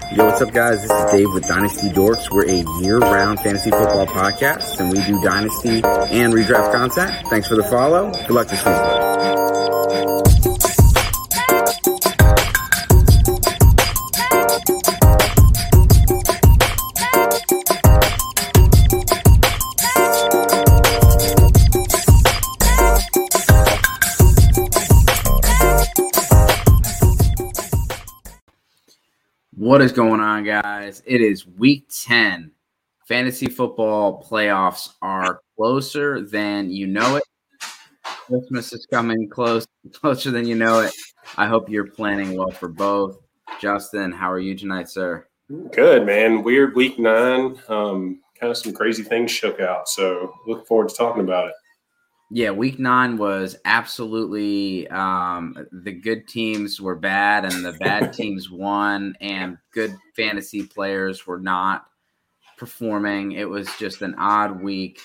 Yo, what's up, guys? This is Dave with Dynasty Dorks. We're a year-round fantasy football podcast, and we do Dynasty and redraft content. Thanks for the follow. Good luck this season. What is going on, guys? It is week 10. Fantasy football playoffs are closer than you know it. Christmas is coming closer than you know it. I hope you're planning well for both. Justin, how are you tonight, sir? Good, man. Weird week 9. Kind of some crazy things shook out. So looking forward to talking about it. Yeah, week 9 was absolutely the good teams were bad and the bad teams won, and good fantasy players were not performing. It was just an odd week,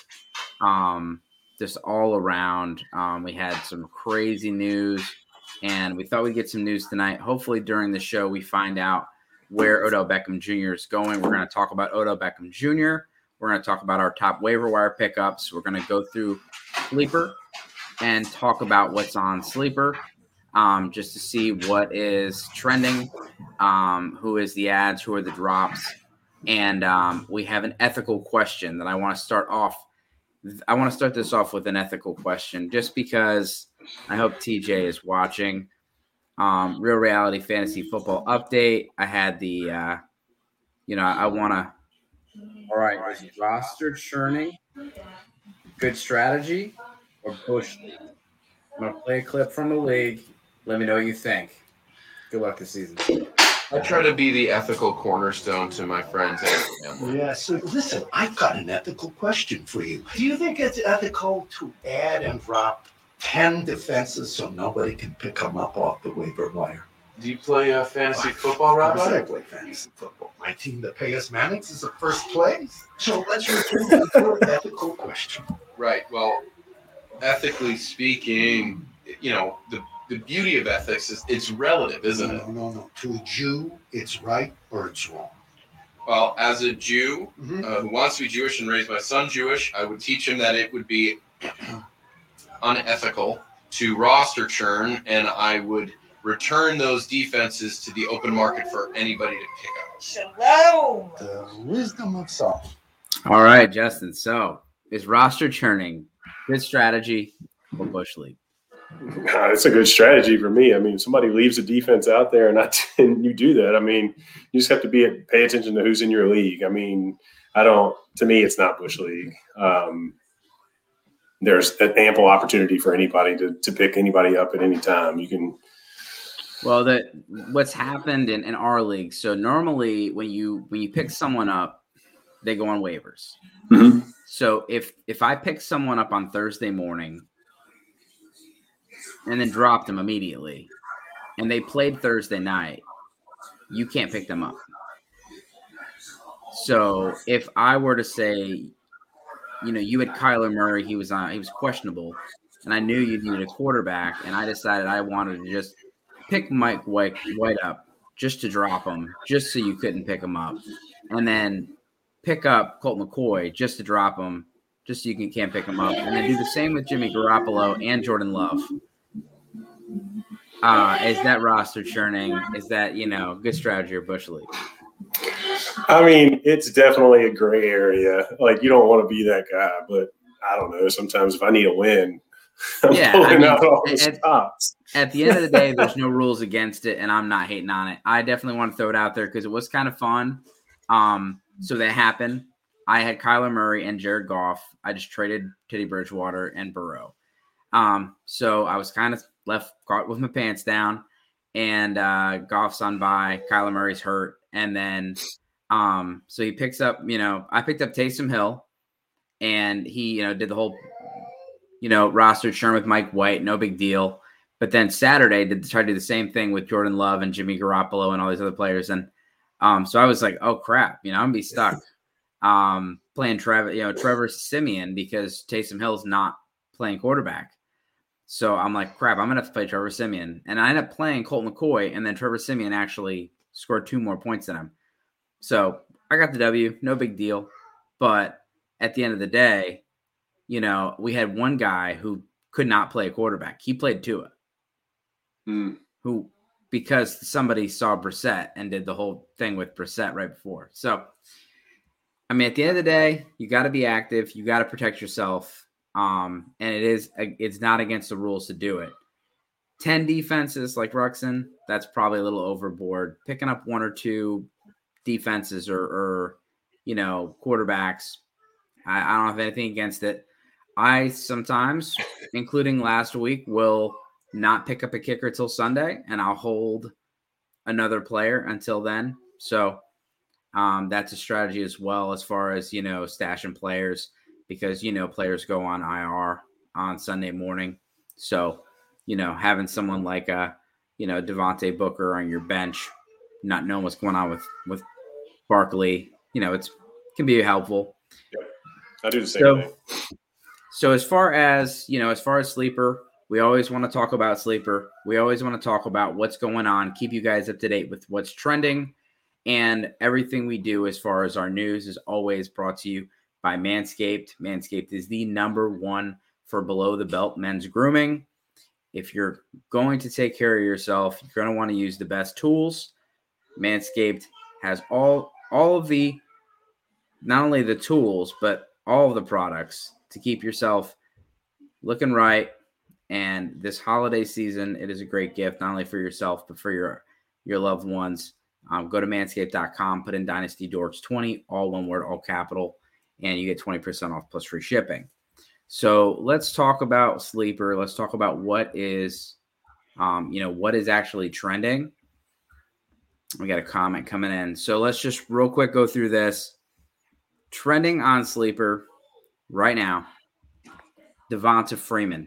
just all around. We had some crazy news, and we thought we'd get some news tonight. Hopefully during the show we find out where Odell Beckham Jr. is going. We're going to talk about Odell Beckham Jr. We're going to talk about our top waiver wire pickups. We're going to go through Sleeper and talk about what's on Sleeper, just to see what is trending, who is the ads, who are the drops. And we have an ethical question that I want to start off. I want to start this off with an ethical question, just because I hope TJ is watching. Real Reality Fantasy Football Update. I had the, I want to. All right, is roster churning good strategy or bush league? I'm going to play a clip from the league. Let me know what you think. Good luck this season. I try to be the ethical cornerstone to my friends and family. Yeah, so listen, I've got an ethical question for you. Do you think it's ethical to add and drop 10 defenses so nobody can pick them up off the waiver wire? Do you play fantasy football, Rob? I play fantasy football. My team that pays Mannix is the first place. So let's return to your ethical question. Right. Well, ethically speaking, the beauty of ethics is it's relative, isn't it? No. To a Jew, it's right or it's wrong. Well, as a Jew who wants to be Jewish and raise my son Jewish, I would teach him that it would be unethical to roster churn, and I would return those defenses to the open market for anybody to pick up. Shalom! The wisdom of Solomon. All right, Justin. So, is roster churning good strategy or bush league? It's a good strategy for me. I mean, if somebody leaves a defense out there and you do that, I mean, you just have to pay attention to who's in your league. I mean, to me, it's not bush league. There's an ample opportunity for anybody to pick anybody up at any time. You can. Well, what's happened in our league. So normally when you pick someone up, they go on waivers. Mm-hmm. So if I pick someone up on Thursday morning and then drop them immediately, and they played Thursday night, you can't pick them up. So if I were to say, you had Kyler Murray, he was questionable, and I knew you needed a quarterback, and I decided I wanted to just pick Mike White up just to drop him, just so you couldn't pick him up, and then pick up Colt McCoy just to drop him, just so you can't pick him up, and then do the same with Jimmy Garoppolo and Jordan Love. Is that roster churning? Is that, good strategy or bush league? I mean, it's definitely a gray area. Like, you don't want to be that guy, but I don't know. Sometimes if I need a win, I'm out all the stops. At the end of the day, there's no rules against it, and I'm not hating on it. I definitely want to throw it out there because it was kind of fun. So that happened. I had Kyler Murray and Jared Goff. I just traded Teddy Bridgewater and Burrow. So I was kind of caught with my pants down, and Goff's on bye. Kyler Murray's hurt. And then, so he picks up, I picked up Taysom Hill, and he, did the whole, roster churn with Mike White. No big deal. But then Saturday tried to do the same thing with Jordan Love and Jimmy Garoppolo and all these other players. And so I was like, oh crap, I'm gonna be stuck playing Trevor Siemian because Taysom Hill's not playing quarterback. So I'm like, crap, I'm gonna have to play Trevor Siemian. And I ended up playing Colt McCoy, and then Trevor Siemian actually scored 2 more points than him. So I got the W, no big deal. But at the end of the day, we had one guy who could not play a quarterback. He played Tua, who because somebody saw Brissett and did the whole thing with Brissett right before. So, I mean, at the end of the day, you got to be active. You got to protect yourself. And it's not against the rules to do it. 10 defenses like Ruxin, that's probably a little overboard. Picking up one or two defenses or quarterbacks, I don't have anything against it. I sometimes, including last week, will not pick up a kicker till Sunday, and I'll hold another player until then. So that's a strategy as well as far as, stashing players because, players go on IR on Sunday morning. So, having someone like Devontae Booker on your bench, not knowing what's going on with Barkley, it can be helpful. Yep. I do the same thing. So as far as Sleeper, we always want to talk about Sleeper. We always want to talk about what's going on, keep you guys up to date with what's trending. And everything we do as far as our news is always brought to you by Manscaped. Manscaped is the #1 for below the belt men's grooming. If you're going to take care of yourself, you're going to want to use the best tools. Manscaped has all of the, not only the tools, but all of the products to keep yourself looking right. And this holiday season, it is a great gift, not only for yourself, but for your loved ones. Go to manscaped.com, put in Dynasty Dorks 20, all one word, all capital, and you get 20% off plus free shipping. So let's talk about Sleeper. Let's talk about what is actually trending. We got a comment coming in. So let's just real quick go through this. Trending on Sleeper right now, Devonta Freeman,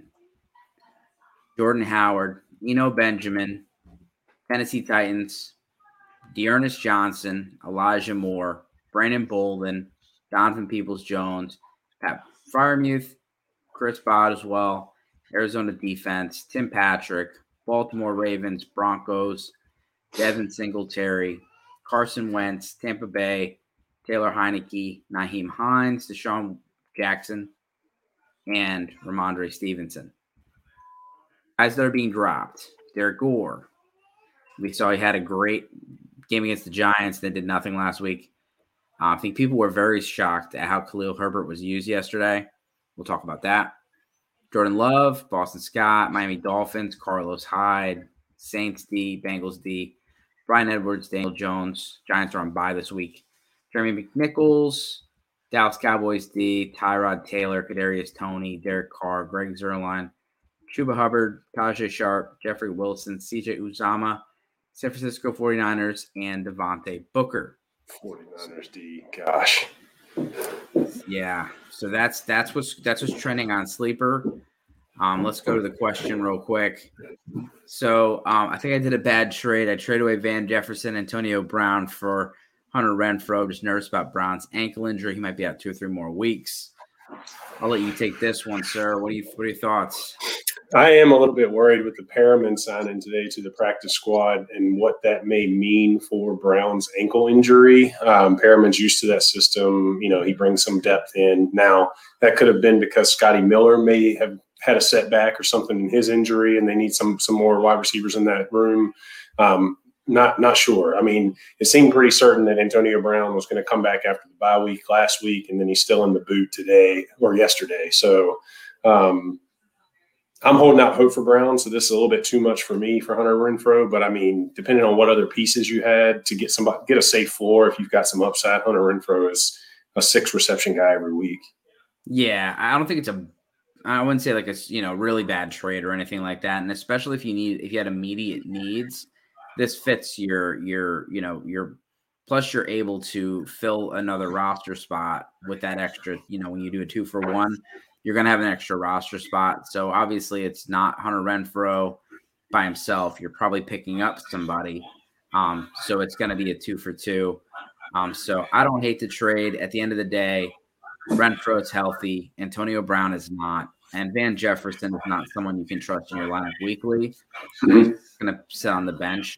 Jordan Howard, Eno Benjamin, Tennessee Titans, Dearness Johnson, Elijah Moore, Brandon Bolden, Donovan Peoples-Jones, Pat Freiermuth, Chris Boswell, Arizona defense, Tim Patrick, Baltimore Ravens, Broncos, Devin Singletary, Carson Wentz, Tampa Bay, Taylor Heineke, Nyheim Hines, Deshaun Jackson, and Ramondre Stevenson. Guys that are being dropped, Derek Gore. We saw he had a great game against the Giants, then did nothing last week. I think people were very shocked at how Khalil Herbert was used yesterday. We'll talk about that. Jordan Love, Boston Scott, Miami Dolphins, Carlos Hyde, Saints D, Bengals D, Bryan Edwards, Daniel Jones. Giants are on bye this week. Jeremy McNichols, Dallas Cowboys D, Tyrod Taylor, Kadarius Toney, Derek Carr, Greg Zuerlein, Chuba Hubbard, Tajay Sharp, Jeffrey Wilson, CJ Uzama, San Francisco 49ers, and Devontae Booker. 49ers D, gosh. Yeah, so that's what's trending on Sleeper. Let's go to the question real quick. So I think I did a bad trade. I traded away Van Jefferson, Antonio Brown for Hunter Renfrow. Just nervous about Brown's ankle injury. He might be out 2 or 3 more weeks. I'll let you take this one, sir. What are your thoughts? I am a little bit worried with the Perriman signing today to the practice squad and what that may mean for Brown's ankle injury. Perriman's used to that system. He brings some depth in. Now, that could have been because Scotty Miller may have had a setback or something in his injury, and they need some more wide receivers in that room. Not sure. I mean, it seemed pretty certain that Antonio Brown was going to come back after the bye week last week, and then he's still in the boot today or yesterday. So I'm holding out hope for Brown. So this is a little bit too much for me for Hunter Renfrow. But I mean, depending on what other pieces you had to get a safe floor, if you've got some upside, Hunter Renfrow is a 6 reception guy every week. Yeah, I don't think I wouldn't say like a really bad trade or anything like that. And especially if you had immediate needs, this fits your plus you're able to fill another roster spot with that extra, when you do a 2-for-1, you're going to have an extra roster spot. So obviously it's not Hunter Renfrow by himself. You're probably picking up somebody. So it's going to be a 2-for-2. So I don't hate to trade. At the end of the day, Renfrow is healthy. Antonio Brown is not. And Van Jefferson is not someone you can trust in your lineup weekly. He's going to sit on the bench.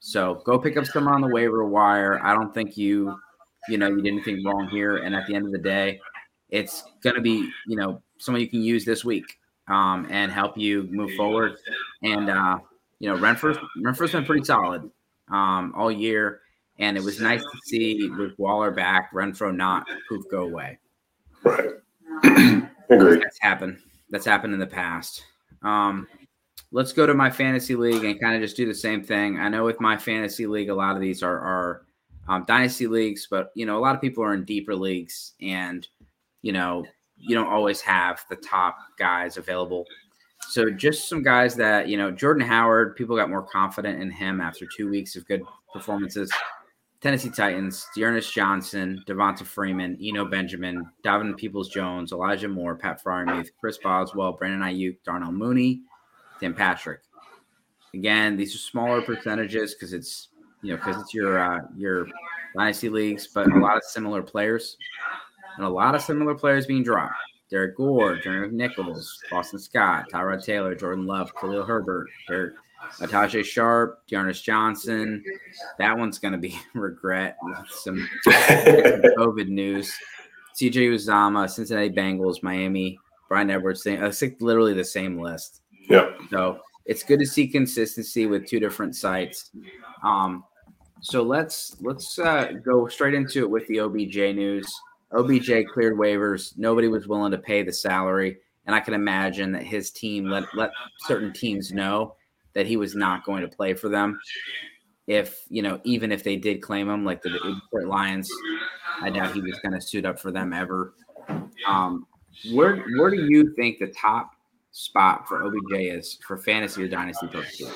So go pick up someone on the waiver wire. I don't think you did anything wrong here. And at the end of the day, it's going to be, someone you can use this week and help you move forward. And, Renfro's been pretty solid all year. And it was nice to see with Waller back, Renfro not poof go away. Right. Agree. That's happened in the past. Let's go to my fantasy league and kind of just do the same thing. I know with my fantasy league, a lot of these are dynasty leagues, but, a lot of people are in deeper leagues and, you don't always have the top guys available. So just some guys that, Jordan Howard, people got more confident in him after 2 weeks of good performances. Tennessee Titans, Dearness Johnson, Devonta Freeman, Eno Benjamin, Donovan Peoples-Jones, Elijah Moore, Pat Freiermuth, Chris Boswell, Brandon Ayuk, Darnell Mooney, Tim Patrick. Again, these are smaller percentages because it's your dynasty leagues, but a lot of similar players and a lot of similar players being dropped. Derek Gore, Jeremy Nichols, Boston Scott, Tyrod Taylor, Jordan Love, Khalil Herbert, Tajay Sharp, Dearness Johnson. That one's going to be regret with some COVID news. CJ Uzama, Cincinnati Bengals, Miami, Brian Edwards. It's like literally the same list. Yep. So it's good to see consistency with two different sites. So let's go straight into it with the OBJ news. OBJ cleared waivers. Nobody was willing to pay the salary, and I can imagine that his team let certain teams know that he was not going to play for them. Even if they did claim him, like the Detroit Lions, I doubt he was going to suit up for them ever. Where do you think the top spot for OBJ is for fantasy or dynasty purposes?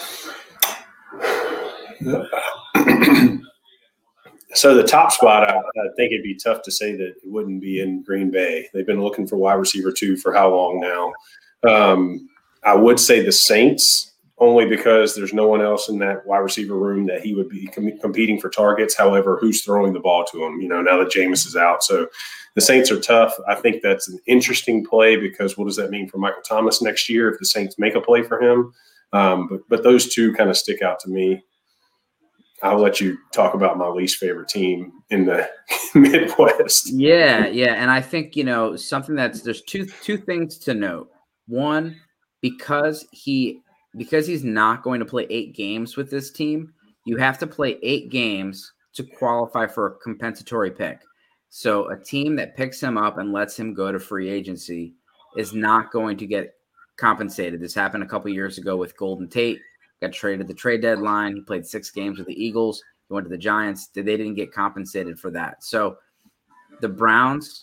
So the top spot, I think it'd be tough to say that it wouldn't be in Green Bay. They've been looking for wide receiver 2 for how long now? I would say the Saints, only because there's no one else in that wide receiver room that he would be competing for targets. However, who's throwing the ball to him, now that Jameis is out. So the Saints are tough. I think that's an interesting play because what does that mean for Michael Thomas next year if the Saints make a play for him? But those two kind of stick out to me. I'll let you talk about my least favorite team in the Midwest. Yeah. And I think, something there's two things to note. One, because he's not going to play 8 games with this team, you have to play 8 games to qualify for a compensatory pick. So a team that picks him up and lets him go to free agency is not going to get compensated. This happened a couple years ago with Golden Tate. Got traded at the trade deadline. He played 6 games with the Eagles. He went to the Giants. They didn't get compensated for that. So the Browns,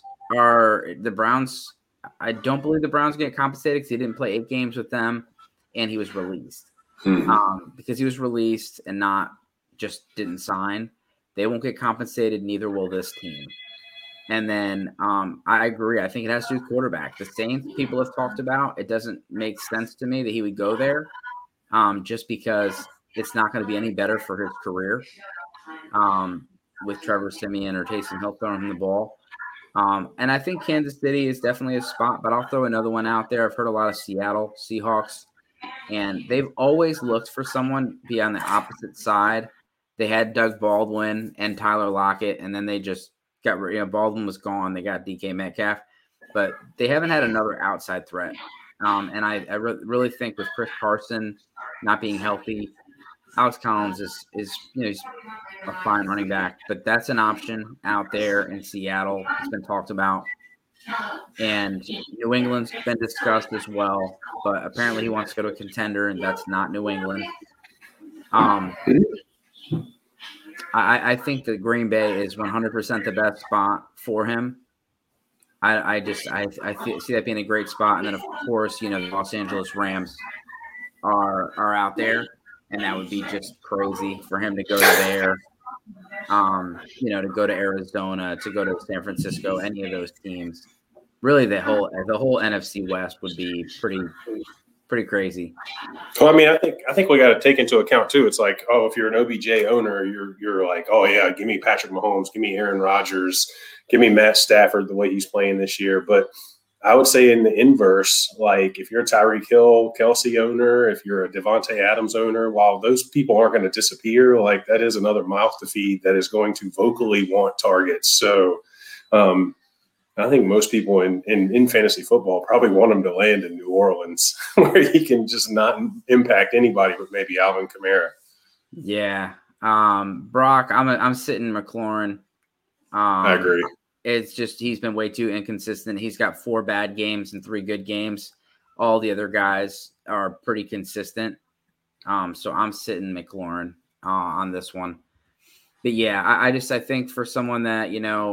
I don't believe the Browns get compensated because he didn't play 8 games with them and he was released. Because he was released and not just didn't sign, they won't get compensated. Neither will this team. And then I agree. I think it has to do with quarterback. The Saints people have talked about, it doesn't make sense to me that he would go there. Just because it's not going to be any better for his career with Trevor Siemian or Taysom Hill throwing him the ball. And I think Kansas City is definitely a spot, but I'll throw another one out there. I've heard a lot of Seattle Seahawks, and they've always looked for someone to be on the opposite side. They had Doug Baldwin and Tyler Lockett, and then they just got Baldwin was gone. They got DK Metcalf, but they haven't had another outside threat. And I really think with Chris Carson not being healthy, Alex Collins is he's a fine running back, but that's an option out there in Seattle. It's been talked about, and New England's been discussed as well. But apparently, he wants to go to a contender, and that's not New England. I think that Green Bay is 100% the best spot for him. I see that being a great spot. And then, of course, the Los Angeles Rams are out there, and that would be just crazy for him to go to there, to go to Arizona, to go to San Francisco, any of those teams. Really, the whole NFC West would be pretty crazy. Well, I mean, I think we got to take into account too. It's like, oh, if you're an OBJ owner, you're like, oh yeah, give me Patrick Mahomes, give me Aaron Rodgers, give me Matt Stafford the way he's playing this year. But I would say in the inverse, like if you're a Tyreek Hill, Kelsey owner, if you're a Devontae Adams owner, while those people aren't going to disappear, like that is another mouth to feed that is going to vocally want targets. So I think most people in fantasy football probably want him to land in New Orleans where he can just not impact anybody but maybe Alvin Kamara. Yeah. Brock, I'm sitting McLaurin. I agree. It's just he's been way too inconsistent. He's got 4 bad games and 3 good games. All the other guys are pretty consistent. So I'm sitting McLaurin on this one. But yeah, I think for someone that,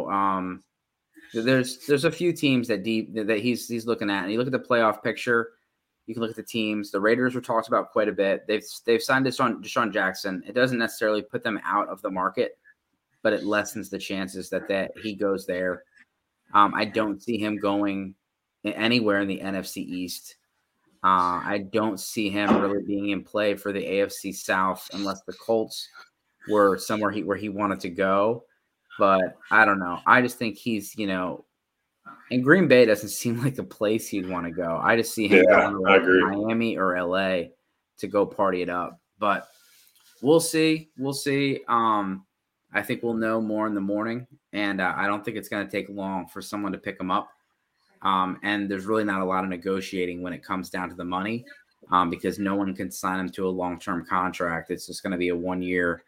there's a few teams that he's looking at. And you look at the playoff picture, you can look at the teams. The Raiders were talked about quite a bit. They've signed Deshaun Jackson. It doesn't necessarily put them out of the market, but it lessens the chances that he goes there. I don't see him going anywhere in the NFC East. I don't see him really being in play for the AFC South unless the Colts were somewhere where he wanted to go. But I don't know. I just think he's, and Green Bay doesn't seem like a place he'd want to go. I just see him going to Miami or LA to go party it up. But we'll see. We'll see. I think we'll know more in the morning, and I don't think it's going to take long for someone to pick him up. And there's really not a lot of negotiating when it comes down to the money because no one can sign him to a long-term contract. It's just going to be a one-year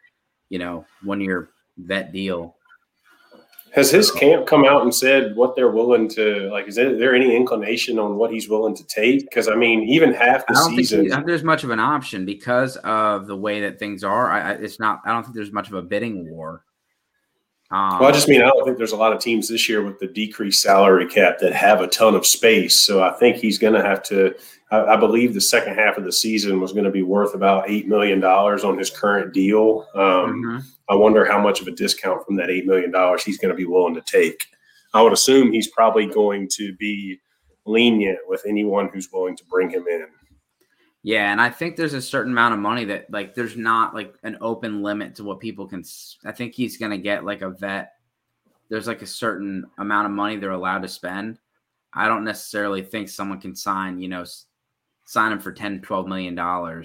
vet deal. Has his camp come out and said what they're willing to – like, is there any inclination on what he's willing to take? Because, I mean, even half the season – I don't think there's much of an option because of the way that things are. I don't think there's much of a bidding war. Well, I just mean I don't think there's a lot of teams this year with the decreased salary cap that have a ton of space. So I think he's going to have to – I believe the second half of the season was going to be worth about $8 million on his current deal. I wonder how much of a discount from that $8 million he's going to be willing to take. I would assume he's probably going to be lenient with anyone who's willing to bring him in. Yeah, and I think there's a certain amount of money that, like, there's not, like, an open limit to what people can – I think he's going to get, like, a vet. There's, like, a certain amount of money they're allowed to spend. I don't necessarily think someone can sign him for $10, $12 million.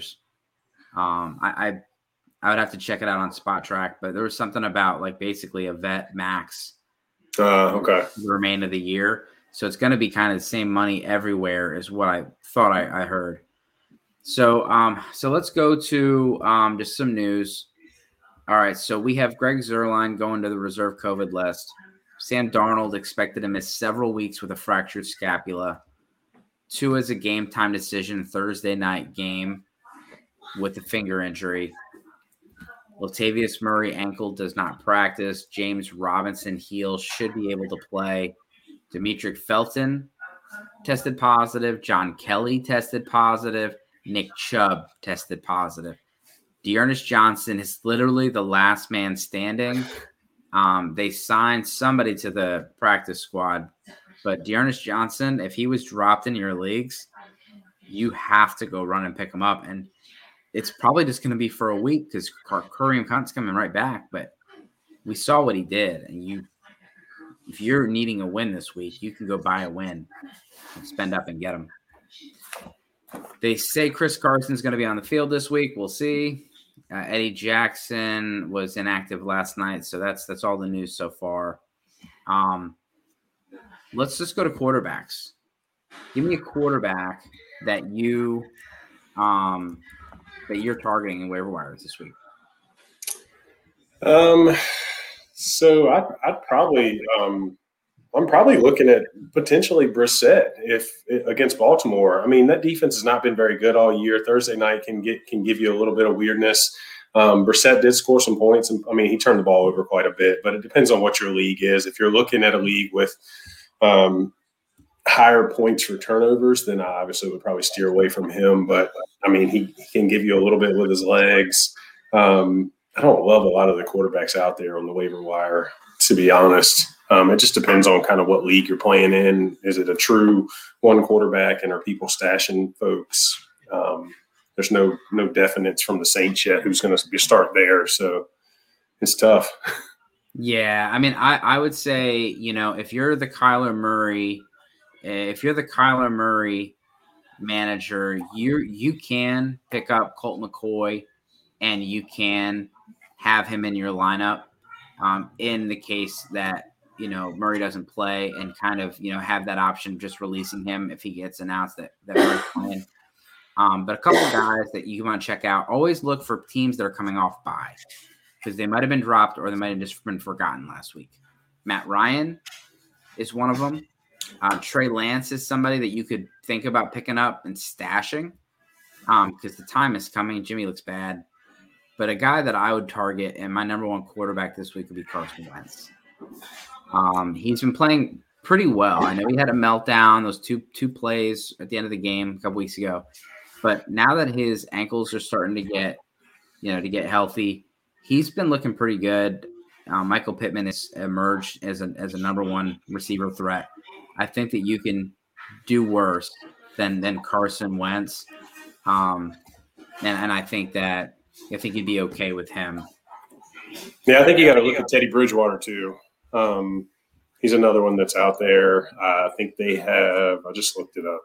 I would have to check it out on Spot Track, but there was something about, like, basically a vet max okay. the remainder of the year. So it's going to be kind of the same money everywhere is what I thought I heard. So let's go to just some news. All right, so we have Greg Zuerlein going to the reserve COVID list. Sam Darnold expected to miss several weeks with a fractured scapula. Tua's a game-time decision Thursday night game with a finger injury. Latavius Murray ankle does not practice. James Robinson heel should be able to play. Demetric Felton tested positive. John Kelly tested positive. Nick Chubb tested positive. Dearness Johnson is literally the last man standing. They signed somebody to the practice squad, but Dearness Johnson, if he was dropped in your leagues, you have to go run and pick him up. And it's probably just going to be for a week because Kareem Hunt's coming right back. But we saw what he did. And if you're needing a win this week, you can go buy a win and spend up and get him. They say Chris Carson's going to be on the field this week. We'll see. Eddie Jackson was inactive last night, so that's all the news so far. Let's just go to quarterbacks. Give me a quarterback that you're targeting in waiver wires this week. So I'd probably I'm probably looking at potentially Brissett if against Baltimore. I mean, that defense has not been very good all year. Thursday night can give you a little bit of weirdness. Brissett did score some points, and I mean, he turned the ball over quite a bit. But it depends on what your league is. If you're looking at a league with higher points for turnovers, then I obviously would probably steer away from him. But I mean, he can give you a little bit with his legs. I don't love a lot of the quarterbacks out there on the waiver wire, to be honest. It just depends on kind of what league you're playing in. Is it a true one quarterback, and are people stashing folks? There's no definites from the Saints yet who's going to start there, so it's tough. Yeah, I mean, I would say, if you're the Kyler Murray if you're the Kyler Murray manager, you can pick up Colt McCoy and you can have him in your lineup in the case that, Murray doesn't play, and kind of, have that option of just releasing him if he gets announced that Murray's playing. But a couple guys that you want to check out, always look for teams that are coming off bye, because they might have been dropped or they might have just been forgotten last week. Matt Ryan is one of them. Trey Lance is somebody that you could think about picking up and stashing because the time is coming. Jimmy looks bad. But a guy that I would target, and my number one quarterback this week, would be Carson Wentz. He's been playing pretty well. I know he had a meltdown, those two plays at the end of the game a couple weeks ago. But now that his ankles are starting to get healthy, he's been looking pretty good. Michael Pittman has emerged as a number one receiver threat. I think that you can do worse than Carson Wentz. And I think you'd be okay with him. Yeah, I think you got to look at Teddy Bridgewater too. He's another one that's out there. I think they have. I just looked it up.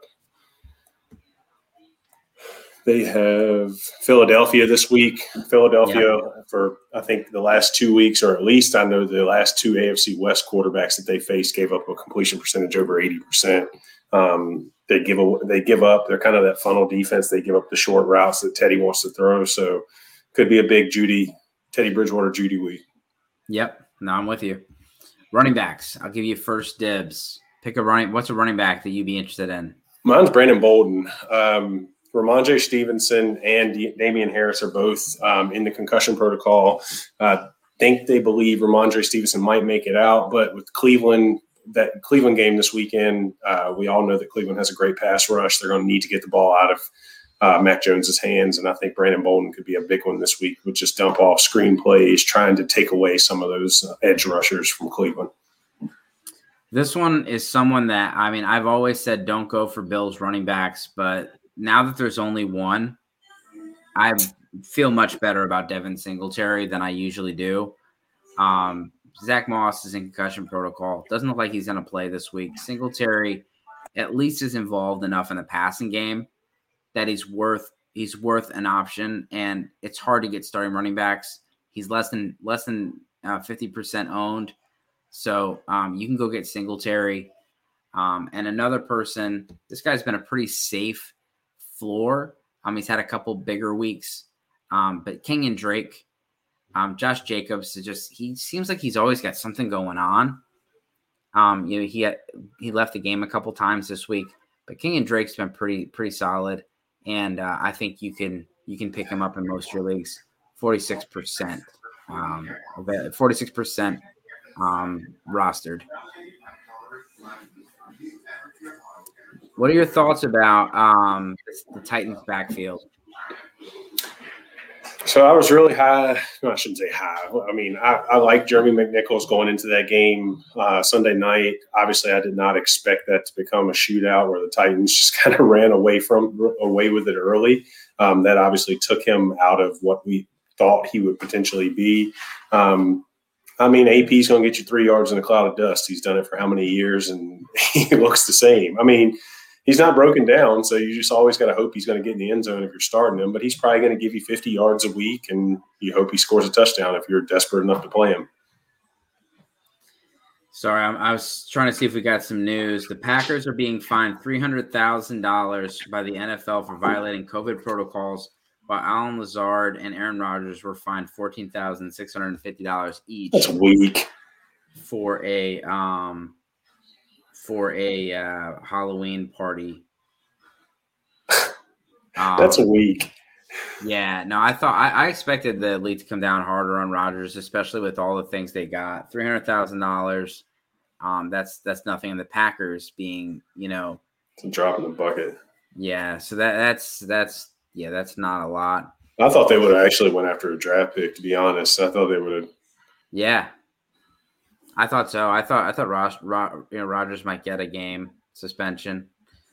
They have Philadelphia this week. For I think the last 2 weeks, or at least I know the last two AFC West quarterbacks that they faced gave up a completion percentage over 80%. They give up. They're kind of that funnel defense. They give up the short routes that Teddy wants to throw. So could be a big Teddy Bridgewater Judy week. Yep. No, I'm with you. Running backs. I'll give you first dibs. What's a running back that you'd be interested in? Mine's Brandon Bolden. Ramondre Stevenson and Damian Harris are both in the concussion protocol. Think they believe Ramondre Stevenson might make it out, but with Cleveland, that Cleveland game this weekend, we all know that Cleveland has a great pass rush. They're going to need to get the ball out of Mac Jones's hands, and I think Brandon Bolden could be a big one this week with just dump off screen plays, trying to take away some of those edge rushers from Cleveland. This one is someone that, I've always said don't go for Bills running backs, but now that there's only one, I feel much better about Devin Singletary than I usually do. Zach Moss is in concussion protocol. Doesn't look like he's going to play this week. Singletary at least is involved enough in the passing game that he's worth an option, and it's hard to get starting running backs. He's less than 50% owned. So you can go get Singletary. And another person, this guy's been a pretty safe floor. He's had a couple bigger weeks. But Kenyon Drake, Josh Jacobs, he seems like he's always got something going on. He left the game a couple times this week, but Kenyon Drake's been pretty solid. And I think you can pick him up in most of your leagues. 46%. 46% rostered. What are your thoughts about the Titans backfield? So I was really high. No, I shouldn't say high. I like Jeremy McNichols going into that game Sunday night. Obviously, I did not expect that to become a shootout where the Titans just kind of ran away with it early. That obviously took him out of what we thought he would potentially be. AP's going to get you 3 yards in a cloud of dust. He's done it for how many years, and he looks the same. He's not broken down, so you just always got to hope he's going to get in the end zone if you're starting him. But he's probably going to give you 50 yards a week, and you hope he scores a touchdown if you're desperate enough to play him. Sorry, I was trying to see if we got some news. The Packers are being fined $300,000 by the NFL for violating COVID protocols, while Alan Lazard and Aaron Rodgers were fined $14,650 each. That's weak. For a Halloween party. That's a week. Yeah, no, I expected the league to come down harder on Rodgers, especially with all the things they got. $300,000. That's nothing. And the Packers being, it's a drop in the bucket. Yeah, so that's not a lot. I thought they would have actually went after a draft pick, to be honest. I thought they would have. Yeah. I thought so. I thought Rodgers might get a game suspension.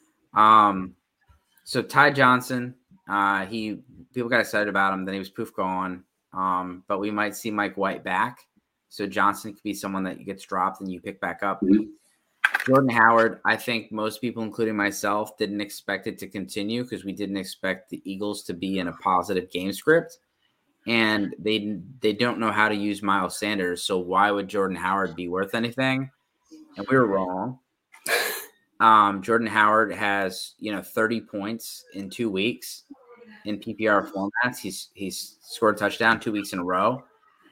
So Ty Johnson, people got excited about him. Then he was poof gone. But we might see Mike White back. So Johnson could be someone that gets dropped and you pick back up. Mm-hmm. Jordan Howard, I think most people, including myself, didn't expect it to continue because we didn't expect the Eagles to be in a positive game script. And they don't know how to use Miles Sanders. So why would Jordan Howard be worth anything? And we were wrong. Jordan Howard has 30 points in 2 weeks in PPR formats. He's scored a touchdown 2 weeks in a row.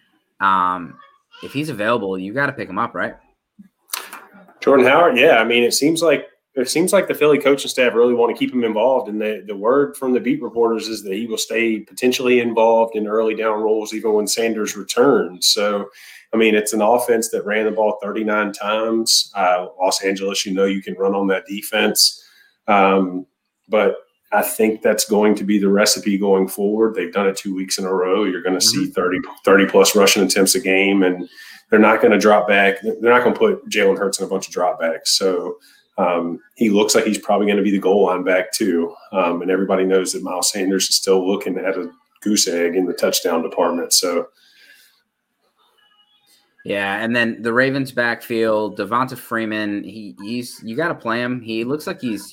If he's available, you got to pick him up, right? Jordan Howard, yeah. I mean, it seems like the Philly coaching staff really want to keep him involved, and the word from the beat reporters is that he will stay potentially involved in early down rolls even when Sanders returns. So, I mean, it's an offense that ran the ball 39 times. Los Angeles, you can run on that defense. But I think that's going to be the recipe going forward. They've done it 2 weeks in a row. You're going to see 30-plus rushing attempts a game, and they're not going to drop back. They're not going to put Jalen Hurts in a bunch of dropbacks. So he looks like he's probably going to be the goal line back too. And everybody knows that Miles Sanders is still looking at a goose egg in the touchdown department. So, yeah. And then the Ravens backfield, Devonta Freeman, you got to play him. He looks like he's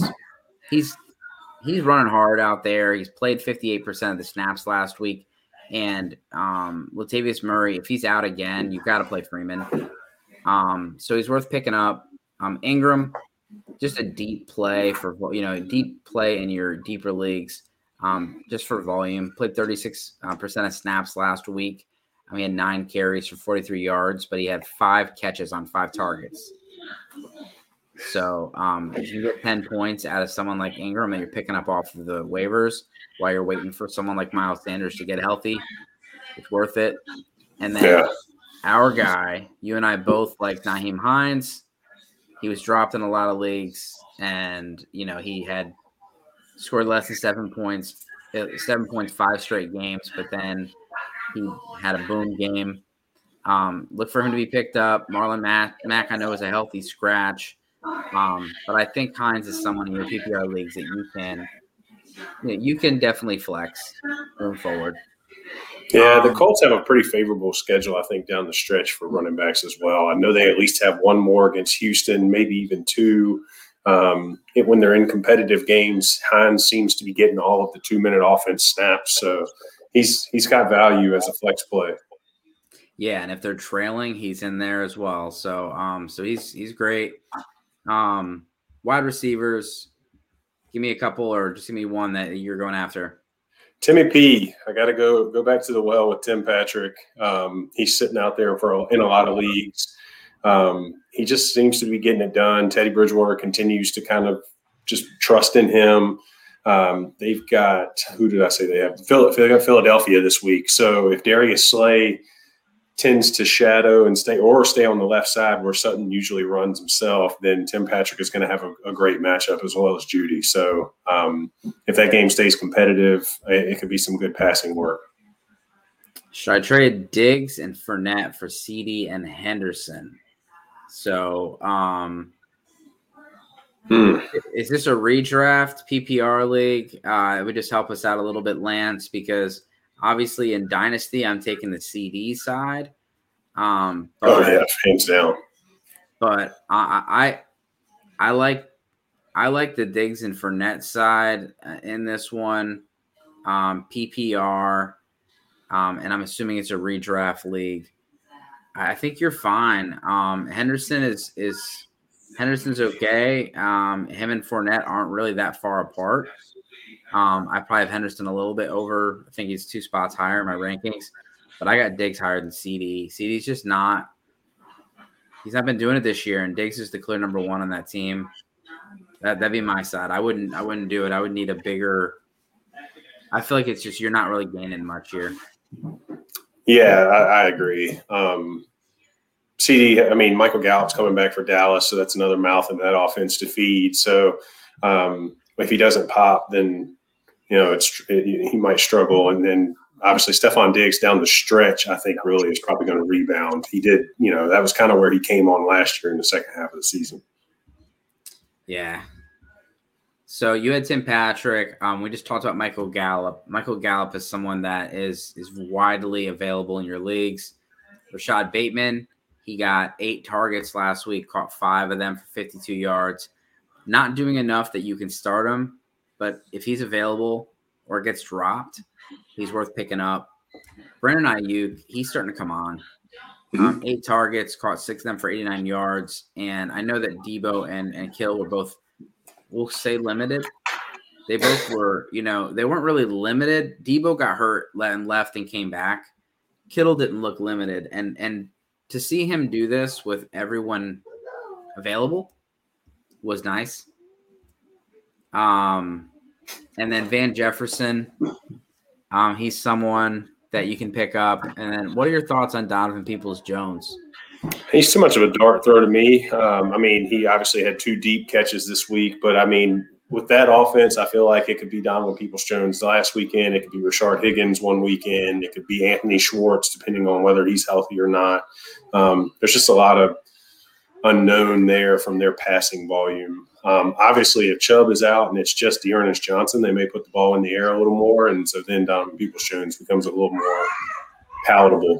running hard out there. He's played 58% of the snaps last week. And Latavius Murray, if he's out again, you've got to play Freeman. So he's worth picking up. Ingram, just a deep play for deep play in your deeper leagues, just for volume. Played 36% of snaps last week. He had 9 carries for 43 yards, but he had 5 catches on 5 targets. So if you get 10 points out of someone like Ingram that you're picking up off of the waivers while you're waiting for someone like Miles Sanders to get healthy, it's worth it. And then our guy, you and I both like Nyheim Hines. He was dropped in a lot of leagues, and he had scored less than 7 points, 5 straight games, but then he had a boom game. Look for him to be picked up. Marlon Mack, I know, is a healthy scratch. But I think Hines is someone in your PPR leagues that you can definitely flex moving forward. Yeah, the Colts have a pretty favorable schedule, I think, down the stretch for running backs as well. I know they at least have 1 more against Houston, maybe even 2. When they're in competitive games, Hines seems to be getting all of the 2-minute offense snaps, so he's got value as a flex play. Yeah, and if they're trailing, he's in there as well. So he's great. Wide receivers, give me a couple, or just give me one that you're going after. Timmy P. I got to go back to the well with Tim Patrick. He's sitting out there in a lot of leagues. He just seems to be getting it done. Teddy Bridgewater continues to kind of just trust in him. They've got – who did I say they have? They got Philadelphia this week. So if Darius Slay tends to shadow and stay on the left side where Sutton usually runs himself, then Tim Patrick is going to have a great matchup as well as Judy. So if that game stays competitive, it could be some good passing work. Should I trade Diggs and Fournette for CD and Henderson? So is this a redraft PPR league? It would just help us out a little bit, Lance, because obviously in Dynasty, I'm taking the CD side. Hands down. But I like the Diggs and Fournette side in this one. PPR, and I'm assuming it's a redraft league. I think you're fine. Henderson's okay. Him and Fournette aren't really that far apart. I probably have Henderson a little bit over. I think he's 2 spots higher in my rankings, but I got Diggs higher than CD. CD's just not – he's not been doing it this year, and Diggs is the clear number 1 on that team. That'd be my side. I wouldn't do it. I would need a bigger – I feel like it's just you're not really gaining much here. Yeah, I agree. CD, Michael Gallup's coming back for Dallas, so that's another mouth in that offense to feed. So if he doesn't pop, then he might struggle. And then obviously Stephon Diggs down the stretch, I think really is probably going to rebound. He did, that was kind of where he came on last year in the second half of the season. Yeah. So you had Tim Patrick. We just talked about Michael Gallup. Michael Gallup is someone that is widely available in your leagues. Rashad Bateman, He got 8 targets last week, caught 5 of them for 52 yards. Not doing enough that you can start him, but if he's available or gets dropped, he's worth picking up. Brandon Ayuk, he's starting to come on. 8 targets, caught 6 of them for 89 yards. And I know that Debo and Kill were both, we'll say, limited. They both were, they weren't really limited. Debo got hurt and left and came back. Kittle didn't look limited. And to see him do this with everyone available was nice. And then Van Jefferson, he's someone that you can pick up. And then what are your thoughts on Donovan Peoples-Jones? He's too much of a dart throw to me. He obviously had 2 deep catches this week, but with that offense, I feel like it could be Donovan Peoples-Jones last weekend. It could be Rashard Higgins one weekend. It could be Anthony Schwartz, depending on whether he's healthy or not. There's just a lot of unknown there from their passing volume. Obviously, if Chubb is out and it's just Dearness Johnson, they may put the ball in the air a little more, and so then Donovan Peoples-Jones becomes a little more palatable.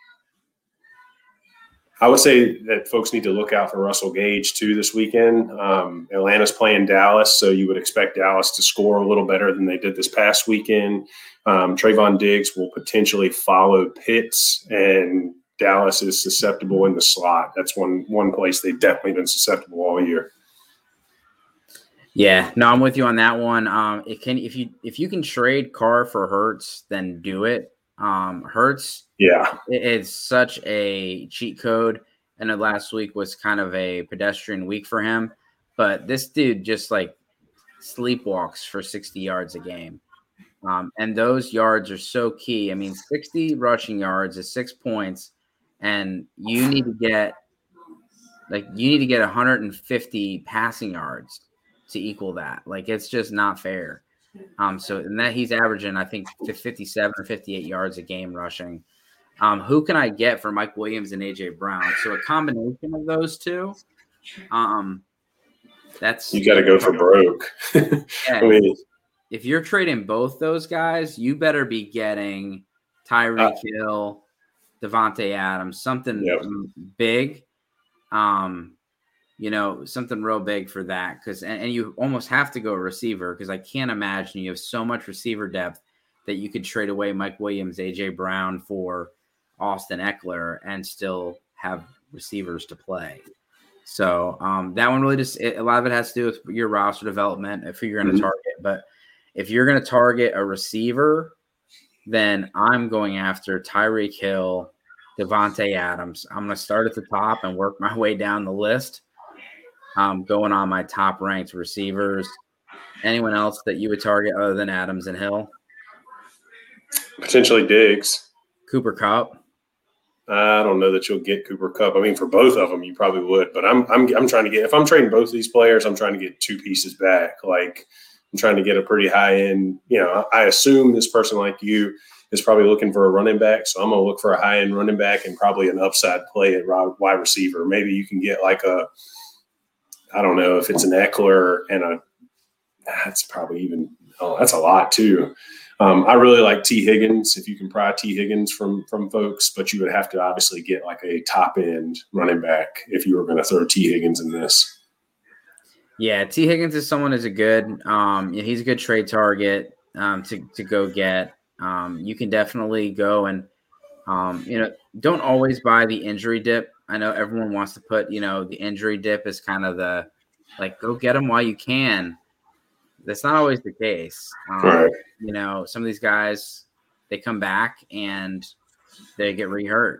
I would say that folks need to look out for Russell Gage, too, this weekend. Atlanta's playing Dallas, so you would expect Dallas to score a little better than they did this past weekend. Trayvon Diggs will potentially follow Pitts, and Dallas is susceptible in the slot. That's one place they've definitely been susceptible all year. Yeah, no, I'm with you on that one. If you can trade Carr for Hurts, then do it. Hurts, it's such a cheat code. And last week was kind of a pedestrian week for him, but this dude just sleepwalks for 60 yards a game. And those yards are so key. 60 rushing yards is 6 points, and you need to get 150 passing yards to equal that. It's just not fair. And that he's averaging, I think, 57 or 58 yards a game rushing. Who can I get for Mike Williams and AJ Brown? So a combination of those two. That's you got to go for broke. Yeah, if you're trading both those guys, you better be getting Tyreek Hill, Devontae Adams, something big. Something real big for that, because and you almost have to go a receiver, because I can't imagine you have so much receiver depth that you could trade away Mike Williams, AJ Brown for Austin Eckler and still have receivers to play. So that one really a lot of it has to do with your roster development if you're going to target. But if you're going to target a receiver, then I'm going after Tyreek Hill, Devontae Adams. I'm going to start at the top and work my way down the list. Going on my top ranked receivers. Anyone else that you would target other than Adams and Hill? Potentially Diggs. Cooper Kupp. I don't know that you'll get Cooper Kupp. For both of them, you probably would. But I'm trying to get, if I'm trading both of these players, I'm trying to get 2 pieces back. I'm trying to get a pretty high end. I assume this person like you is probably looking for a running back, so I'm going to look for a high end running back and probably an upside play at wide receiver. Maybe you can get I don't know if it's an Eckler and that's probably even that's a lot too. I really like T. Higgins, if you can pry T. Higgins from folks, but you would have to obviously get a top end running back if you were going to throw T. Higgins in this. Yeah, T. Higgins is someone who's he's a good trade target to go get. You can definitely go and don't always buy the injury dip. I know everyone wants to put, the injury dip is kind of the go get them while you can. That's not always the case. Right. Some of these guys, they come back and they get re-hurt.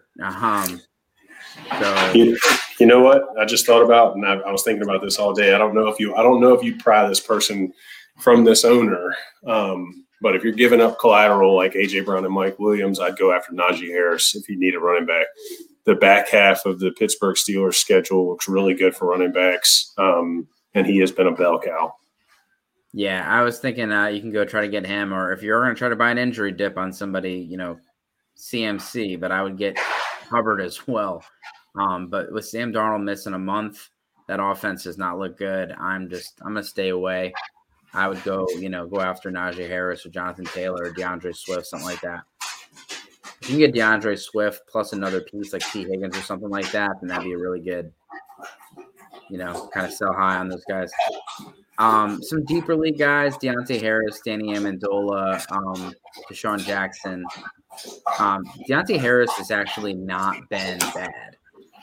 So you know what I just thought about, and I was thinking about this all day. I don't know if you pry this person from this owner, but if you're giving up collateral like AJ Brown and Mike Williams, I'd go after Najee Harris if you need a running back. The back half of the Pittsburgh Steelers schedule looks really good for running backs, and he has been a bell cow. Yeah, I was thinking you can go try to get him, or if you're going to try to buy an injury dip on somebody, CMC, but I would get Hubbard as well. But with Sam Darnold missing a month, that offense does not look good. I'm going to stay away. I would go after Najee Harris or Jonathan Taylor or DeAndre Swift, something like that. If you can get DeAndre Swift plus another piece like T. Higgins or something like that, then that'd be a really good, kind of sell high on those guys. Some deeper league guys: Deontay Harris, Danny Amendola, Deshaun Jackson. Deontay Harris has actually not been bad.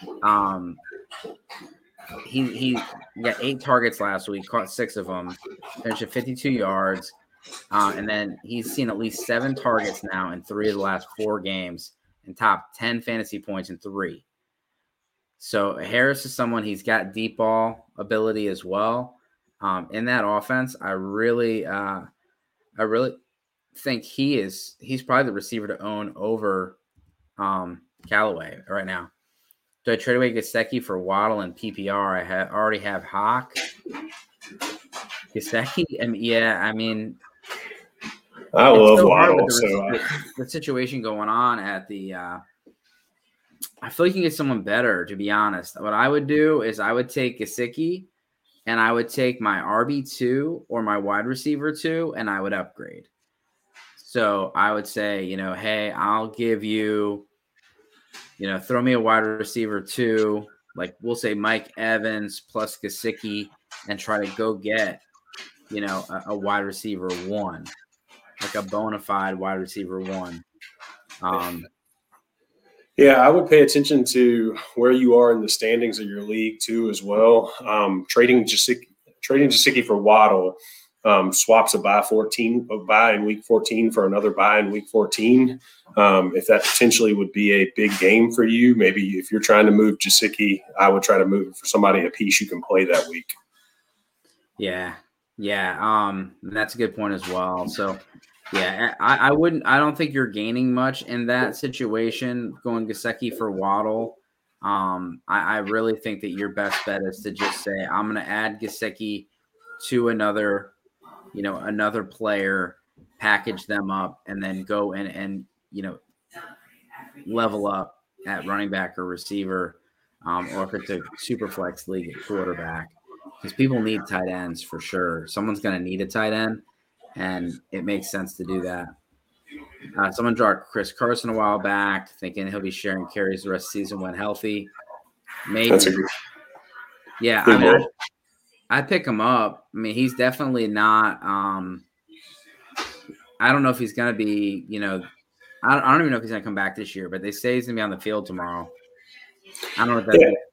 He got 8 targets last week, caught 6 of them, finished at 52 yards. And then he's seen at least 7 targets now in 3 of the last 4 games and top 10 fantasy points in 3. So Harris is someone, he's got deep ball ability as well. In that offense, I really think he's probably the receiver to own over Callaway right now. Do I trade away Gesicki for Waddle and PPR? I already have Hawk. Gesicki, I love Waddle. The situation going on at the I feel like you can get someone better, to be honest. What I would do is I would take Gesicki and I would take my RB2 or my wide receiver 2 and I would upgrade. So I would say, hey, I'll give you, throw me a wide receiver 2, like we'll say Mike Evans plus Gesicki, and try to go get, a wide receiver 1, like a bona fide wide receiver 1. Yeah, I would pay attention to where you are in the standings of your league too, as well. Trading Gesicki for Waddle swaps a bye in week 14 for another bye in week 14. If that potentially would be a big game for you, maybe if you're trying to move Gesicki, I would try to move it for somebody a piece you can play that week. Yeah. That's a good point as well. So. Yeah, I don't think you're gaining much in that situation going Gesicki for Waddle. I really think that your best bet is to just say, I'm going to add Gesicki to another player, package them up, and then go in and level up at running back or receiver, or if it's a super flex league at quarterback, because people need tight ends for sure. Someone's going to need a tight end. And it makes sense to do that. Someone dropped Chris Carson a while back, thinking he'll be sharing carries the rest of the season when healthy. Maybe. That's a good. Yeah, I'd pick him up. He's definitely not. I don't know if he's going to be. I don't even know if he's going to come back this year. But they say he's going to be on the field tomorrow. I don't know what that is.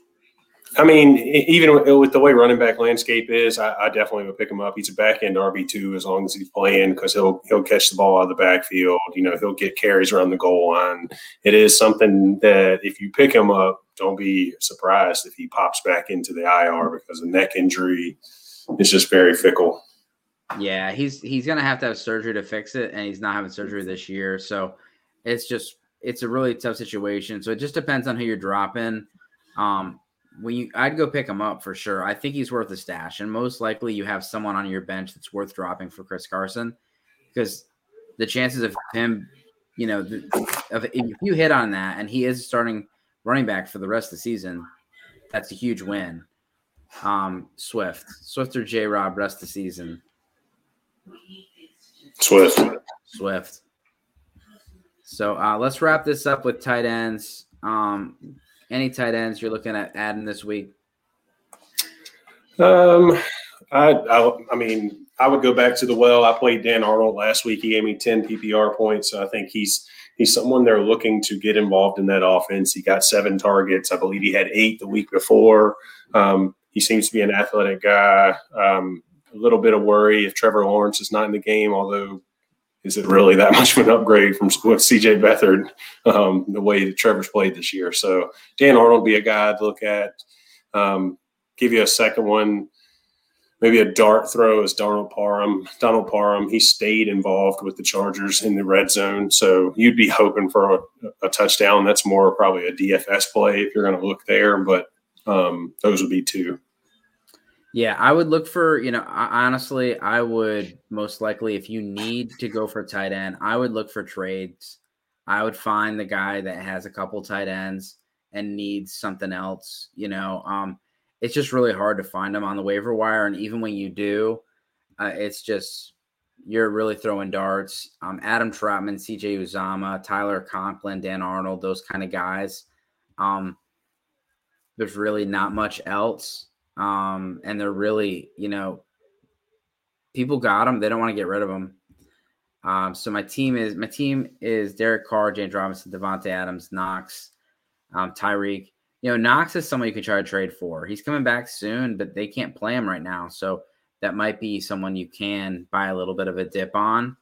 Even with the way running back landscape is, I definitely would pick him up. He's a back end RB2 as long as he's playing, because he'll catch the ball out of the backfield. He'll get carries around the goal line. It is something that if you pick him up, don't be surprised if he pops back into the IR, because a neck injury is just very fickle. Yeah, he's going to have surgery to fix it, and he's not having surgery this year. So it's a really tough situation. So it just depends on who you're dropping. I'd go pick him up for sure. I think he's worth a stash, and most likely you have someone on your bench that's worth dropping for Chris Carson, because the chances of him, if you hit on that and he is starting running back for the rest of the season, that's a huge win. Swift or J-Rob rest of the season. Swift. So let's wrap this up with tight ends. Any tight ends you're looking at adding this week? I would go back to the well. I played Dan Arnold last week. He gave me 10 PPR points. So I think he's someone they're looking to get involved in that offense. He got 7 targets. I believe he had 8 the week before. He seems to be an athletic guy. A little bit of worry if Trevor Lawrence is not in the game, although is it really that much of an upgrade from with C.J. Beathard, the way that Trevor's played this year? So Dan Arnold would be a guy I'd look at. Give you a second one, maybe a dart throw is Donald Parham. Donald Parham, he stayed involved with the Chargers in the red zone, so you'd be hoping for a touchdown. That's more probably a DFS play if you're going to look there, but those would be 2. Yeah, I would look for, honestly, I would most likely, if you need to go for a tight end, I would look for trades. I would find the guy that has a couple tight ends and needs something else. It's just really hard to find them on the waiver wire. And even when you do, it's just, you're really throwing darts. Adam Troutman, CJ Uzama, Tyler Conklin, Dan Arnold, those kind of guys. There's really not much else. And they're really, people got them. They don't want to get rid of them. So my team is Derek Carr, James Robinson, Devontae Adams, Knox, Tyreek. Knox is someone you can try to trade for. He's coming back soon, but they can't play him right now. So that might be someone you can buy a little bit of a dip on.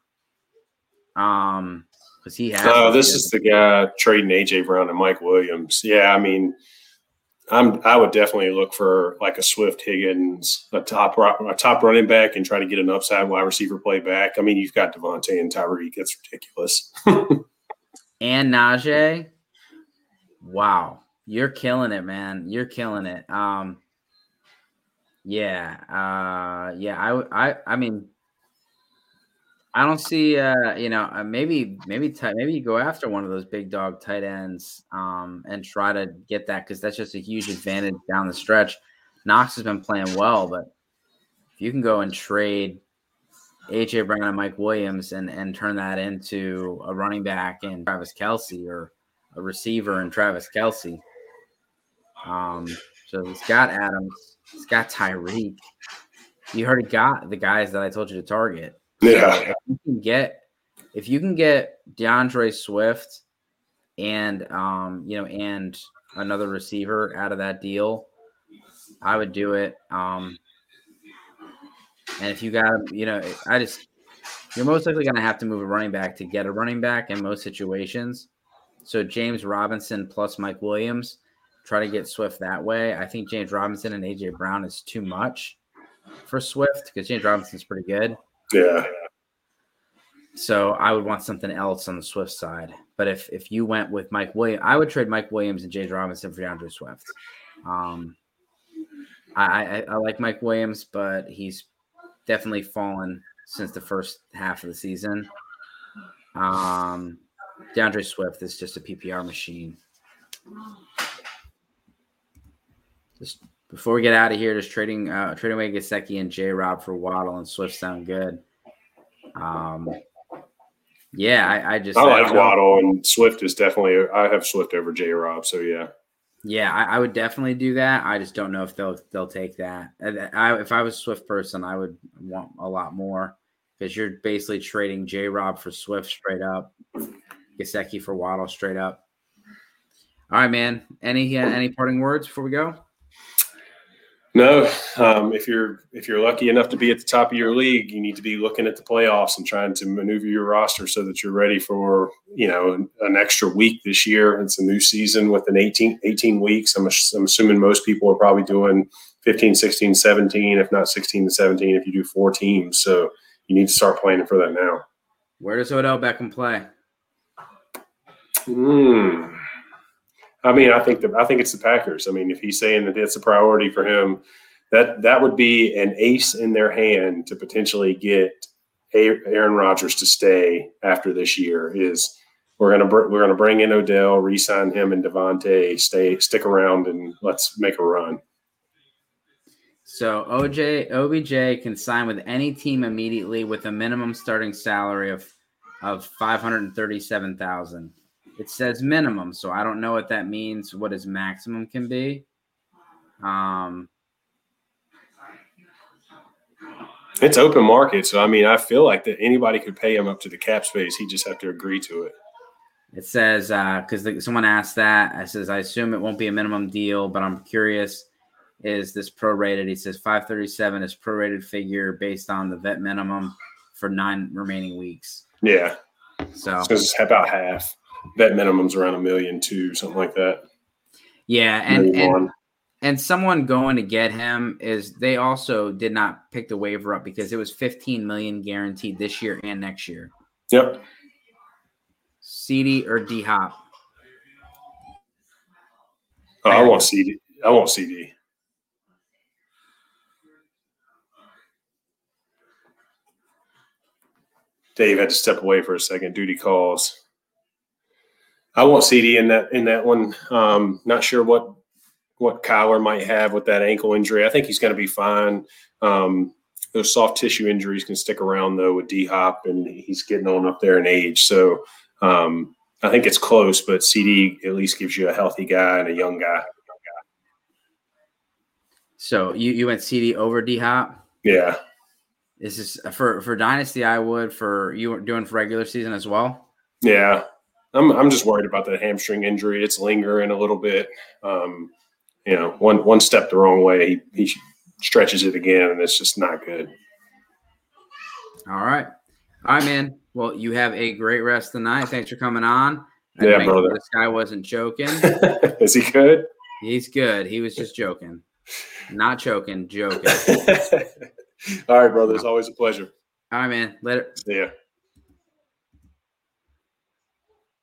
Because he has. This is the guy trading AJ Brown and Mike Williams. Yeah, I mean, I would definitely look for like a Swift Higgins, a top running back, and try to get an upside wide receiver play back. I mean, you've got Devontae and Tyreek. That's ridiculous. And Najee. Wow. You're killing it, man. You're killing it. I mean, I don't see, maybe you go after one of those big dog tight ends and try to get that, because that's just a huge advantage down the stretch. Knox has been playing well, but if you can go and trade AJ Brown and Mike Williams and turn that into a running back and Travis Kelce, or a receiver and Travis Kelce. So he's got Adams, he's got Tyreek. You already got the guys that I told you to target. Yeah. So if you can get DeAndre Swift and and another receiver out of that deal, I would do it. And if you got, you're most likely going to have to move a running back to get a running back in most situations. So James Robinson plus Mike Williams, try to get Swift that way. I think James Robinson and AJ Brown is too much for Swift, because James Robinson's pretty good. Yeah. So I would want something else on the Swift side. But if you went with Mike Williams, I would trade Mike Williams and James Robinson for DeAndre Swift. I like Mike Williams, but he's definitely fallen since the first half of the season. DeAndre Swift is just a PPR machine. Just before we get out of here, just trading away Gesicki and J-Rob for Waddle and Swift sound good. I like Waddle, and Swift is definitely. I have Swift over J-Rob, so yeah. Yeah, I would definitely do that. I just don't know if they'll take that. If I was a Swift person, I would want a lot more, because you're basically trading J-Rob for Swift straight up, Gesicki for Waddle straight up. All right, man. Any parting words before we go? No. If you're lucky enough to be at the top of your league, you need to be looking at the playoffs and trying to maneuver your roster so that you're ready for, an extra week this year. It's a new season with an 18 weeks. I'm assuming most people are probably doing 15, 16, 17, if not 16 to 17 if you do 4 teams. So you need to start planning for that now. Where does Odell Beckham play? I mean, I think it's the Packers. I mean, if he's saying that it's a priority for him, that would be an ace in their hand to potentially get Aaron Rodgers to stay after this year. Is we're gonna bring in Odell, re-sign him and Devontae, stick around, and let's make a run. So OBJ can sign with any team immediately with a minimum starting salary of $537,000. It says minimum, so I don't know what that means, what his maximum can be. It's open market, so I mean, I feel like that anybody could pay him up to the cap space. He just have to agree to it. It says, because someone asked that, I says, I assume it won't be a minimum deal, but I'm curious, is this prorated? He says 537 is prorated figure based on the vet minimum for 9 remaining weeks. Yeah. So it's about half. Vet minimum's around $1 million too, something like that. Yeah, and someone going to get him is they also did not pick the waiver up because it was $15 million guaranteed this year and next year. Yep. CD or D Hop? Oh, I want CD. Dave had to step away for a second. Duty calls. I want CD in that one. Not sure what Kyler might have with that ankle injury. I think he's going to be fine. those soft tissue injuries can stick around though with D-Hop, and he's getting on up there in age. So I think it's close, but CD at least gives you a healthy guy and a young guy. So you went CD over D-Hop? Yeah. This is for Dynasty. I would. For you doing for regular season as well? Yeah. I'm just worried about the hamstring injury. It's lingering a little bit. One step the wrong way, he stretches it again, and it's just not good. All right, man. Well, you have a great rest of the night. Thanks for coming on. Yeah, brother. This guy wasn't joking. Is he good? He's good. He was just joking, not choking, joking. All right, brother. It's always a pleasure. All right, man. Later. See ya.